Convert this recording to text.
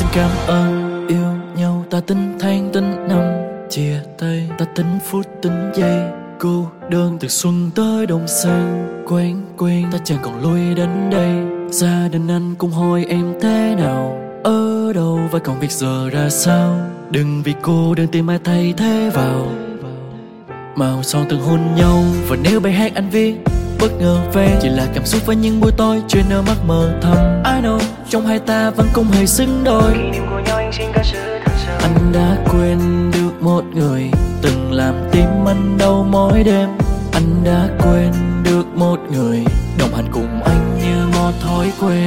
cảm ơn. Yêu nhau ta tính tháng tính năm, chia tay ta tính phút tính giây. Cô đơn từ xuân tới đông sang, quen ta chẳng còn lui đến đây. Gia đình anh cũng hỏi em thế nào, ở đâu và còn việc giờ ra sao. Đừng vì cô đơn tìm ai thay thế vào, màu son từng hôn nhau. Và nếu bài hát anh viết bất ngờ về, chỉ là cảm xúc với những buổi tối chuyện ở mắt mờ thầm. I know trong hai ta vẫn không hề xứng đôi. Anh đã quên được một người từng làm tim anh đau mỗi đêm. Anh đã quên được một người